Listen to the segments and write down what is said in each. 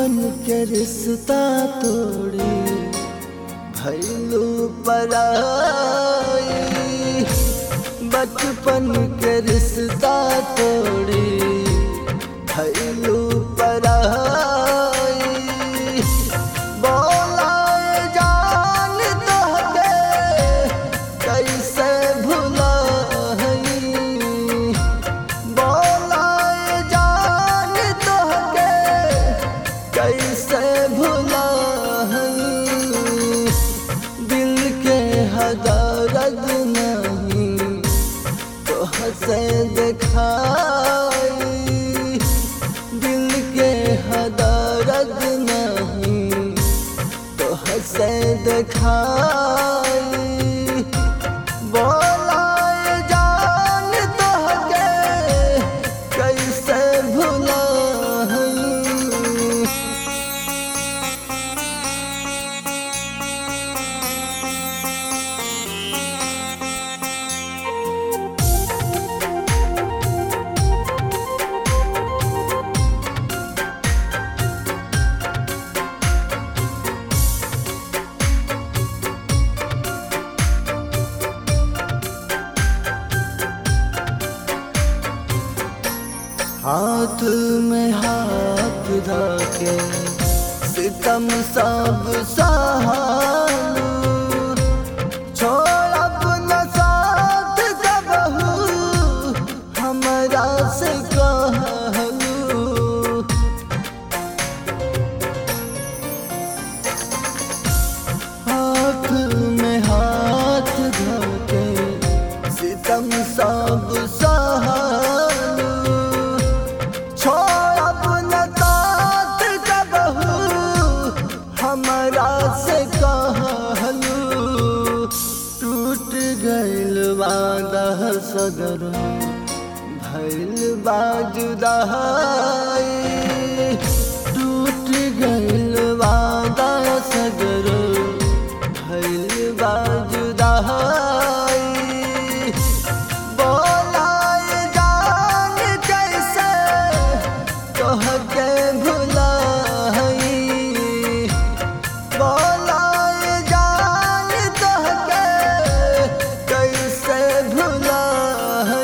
बचपन के रिश्ता तोड़ी भइलू पराई। बचपन के रिश्ता तोड़ी भइलू पराई। बोलाए जान तोहके कैसे भुलाई। बोलाए जान तोहके कैसे भुलाई। दिल के हदर्द नहीं तोहसे दिखाई। दिल के हदर्द नहीं तोहसे दिखाई। बोलाए जान तोहके कैसे भुलाई। हाथ में हाथ धके सितम सब सहालू। छोड़ अपना साथ कबहू हमरा से कहलू। हाथ में हाथ धके सितम सब सहालू। छोड़ अपना साथ कबहू हमरा से कहलू। टूट गइल वादा सगर भइल बा जुदाई। टूट गइल वादा सगर भइल बा जुदाई। बोलाए जान कैसे तोहके भुलाई। बोलाए जान तोहके कैसे भुलाई।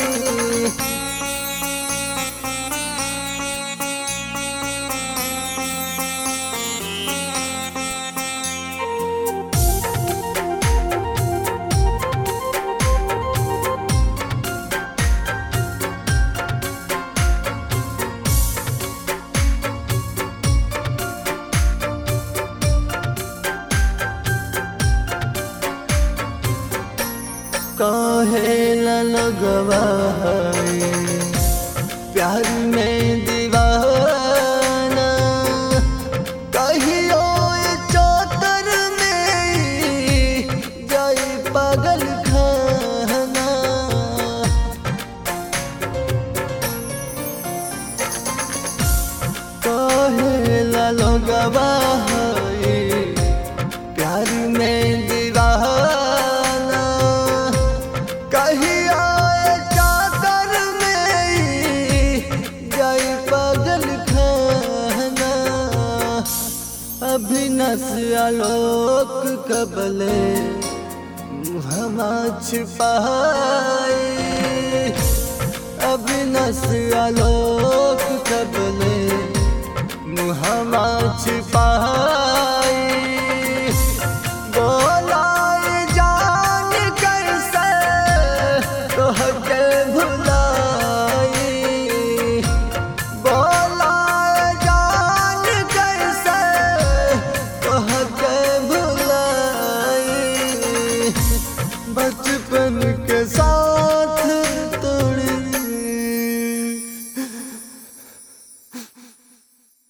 काहे लगवा है प्यार में दीवाना। कहियो चौतर में जाई पागल खाना। काहे लगवा है प्यार में दीवाना। कहिया चादर में जाई पागल खाना। अभिनस आलोक कबले मुहमा छिपाई। अभिनस आलोक कबले मुहमा छिपाई।